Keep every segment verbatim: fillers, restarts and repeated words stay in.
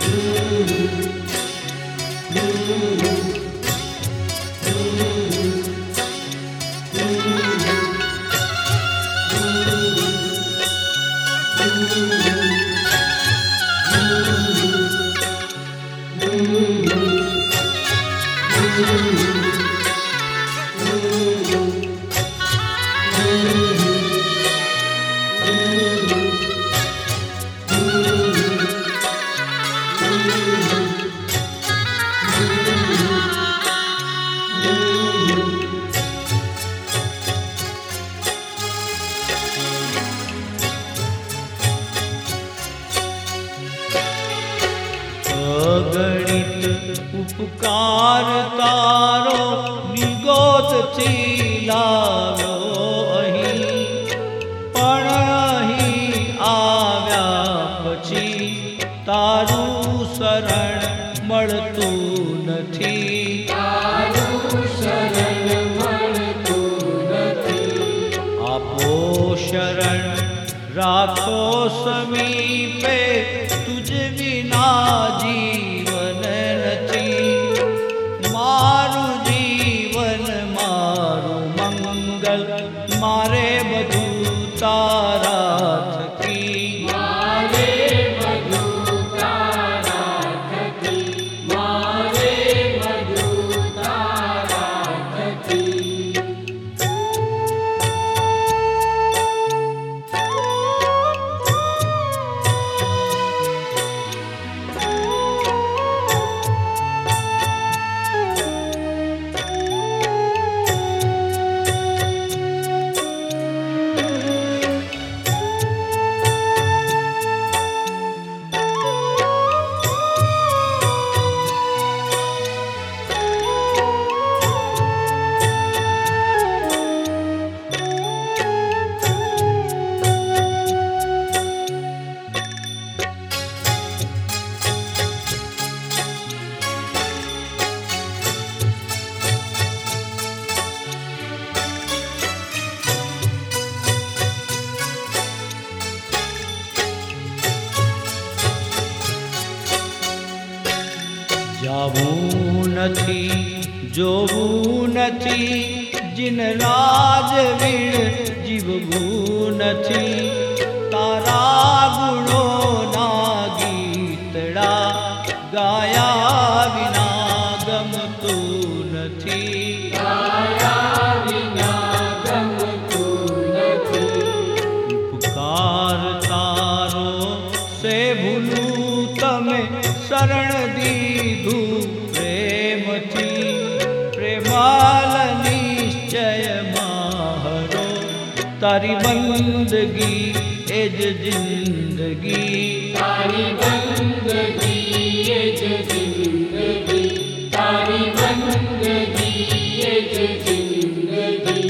અગણિત ઉપકાર તારો નિગોતથી લાવ્યો અહીં, પણ અહીં આવ્યા પછી તારું શરણ મળતું નથી. તારું શરણ મળતું નથી. આપો શરણ રાખો સમીપે, તુજ વિના જીવન નથી. મારું જીવન મારું મંગલ, મારે બધું તારા થકી. મારે બધું તારા થકી. મારે બધું તારા થકી. જાવું નથી, જોવું નથી, જીન રાજવીણ જીવવું નથી. તારા ગુણોના ગીતડા ગાયા વિના ગમતું નથી. ગાયા વિના ગમતું નથી. ઉપકાર તારો સે ભૂલું તમે શરણ દીધું પ્રેમથી. પ્રેમાલ નિશ્ચયમાં હરો, તારી બંદગી એ જ જિંદગી. તારી બંદગી એ જ જિંદગી. તારી બંદગી એ જ જિંદગી.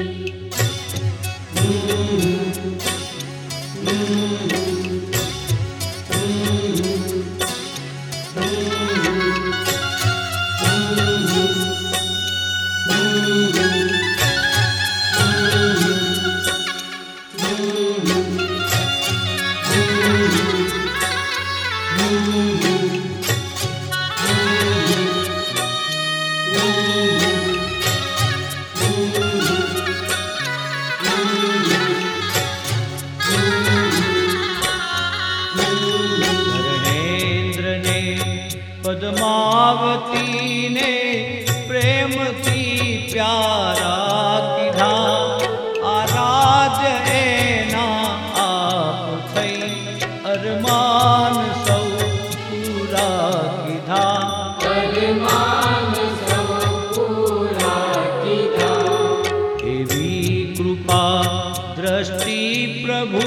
ધર્મેન્દ્રને પદ્માવતી ને પ્રેમથી પ્યારા કીધા. આરાધ્ય એના આપ થઈ, અરમાન સૌ પૂરા કીધા. અરમાન સૌ પૂરા કીધા. એવી કૃપા દ્રષ્ટિ પ્રભુ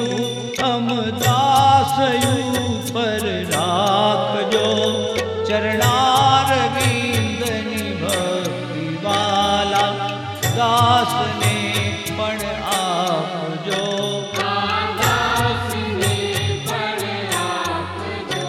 અમદાસયુ પર રાખજો. ચરણારવિંદની ભક્તિ વાલા દાસને પણ આપજો. દાસને પણ આપજો.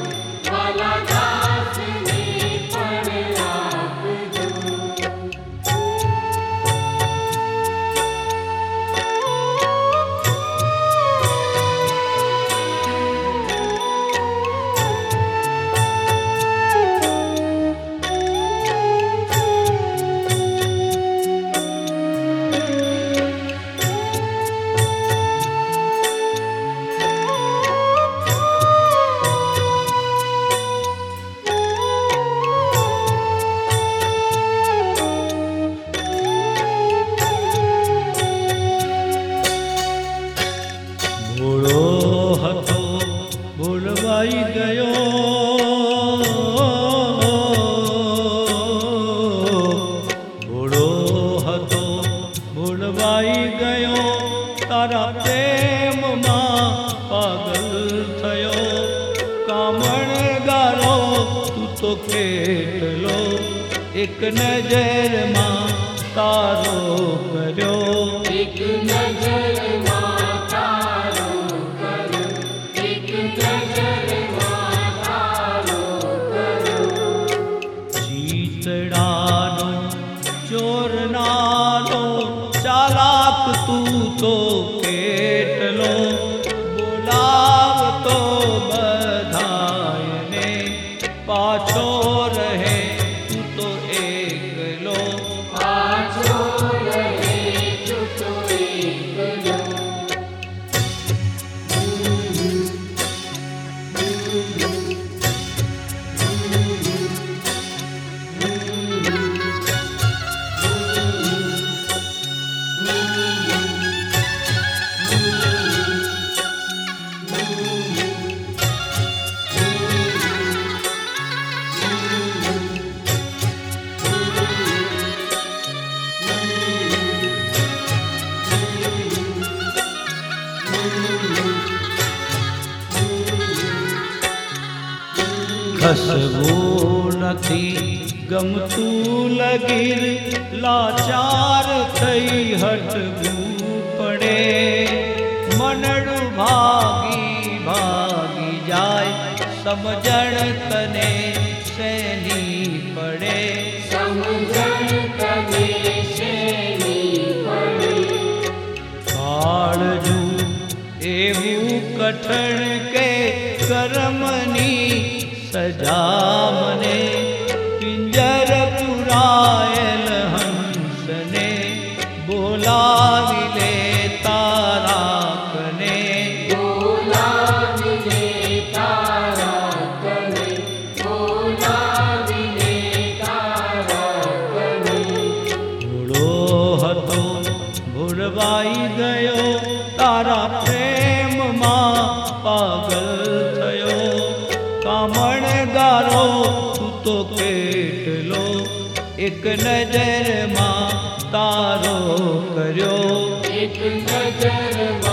ગયો ભોળો હતો ભૂલવાઈ ગયો તારા પ્રેમમાં પાગલ થયો કામણગારો તું તો કેટલો એક નજરમાં તારો કર્યો એક નજરમાં તારો કર્યો એક નજરમાં તારો કર્યો ચીતડાનો ચોરનારો ચાલાક તું તો કેટલો બોલાવતો બધાયને પાછો રહે તું તો એકલો પાછો રહે તું તો એકલો ખસવું નથી ગમતું લગીર લાચાર થઈ હટવું પડે મનડું ભાગી ભાગી જાય સમજણ તને શેની પડે સમજણ તને શેની પડે કાળજું એવું કઠણ કે કર્મની સજા મને પિંજર પુરાયેલ હંસને બોલાવી લે તારા કને બોલાવી લે તારા કને બોલાવી લે તારા કને ભોળો હતો ભૂલવાઈ ગયો તારા પ્રેમમાં પાગલ થયો કામણગારો તું તો કેટલો એક નજરમાં તારો કર્યો એક નજરમાં